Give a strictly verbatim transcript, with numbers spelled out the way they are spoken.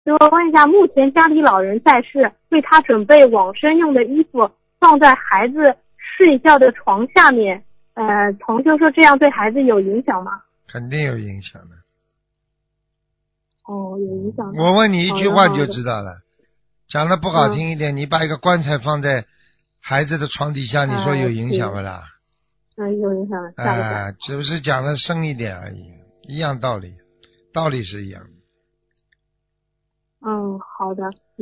就问一下，目前家里老人在世，为他准备往生用的衣服放在孩子睡觉的床下面，呃，同修说这样对孩子有影响吗？ 肯定有影响的。 哦，有影响的。 我问你一句话你就好的好的知道了。讲的不好听一点，你把一个棺材放在孩子的床底下，你说有影响不啦？ 嗯，有影响的。 哎、 下一个。 只不是讲的深一点而已，一样道理，道理是一样的。 嗯，好的。